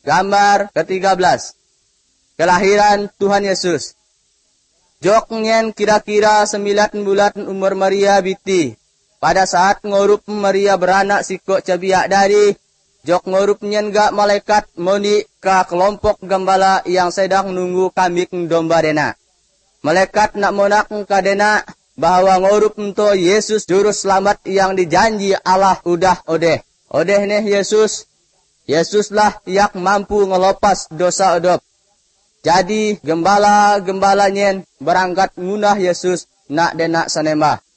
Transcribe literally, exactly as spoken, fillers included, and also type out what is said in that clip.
Gambar ketiga belas. Kelahiran Tuhan Yesus. Jok nyen kira-kira sembilan bulan umur Maria biti. Pada saat ngorup Maria beranak sikok cabiak dari, jok ngorup nyen gak malaikat moni ke kelompok gembala yang sedang nunggu kambing domba dena. Malaikat nak monak ke dena bahwa ngorup ento Yesus juru selamat yang dijanji Allah udah odeh. Odeh nih Yesus. Yesuslah yang mampu ngelopas dosa odop. Jadi gembala-gembala nyen berangkat ngunah Yesus nak dena sanembah.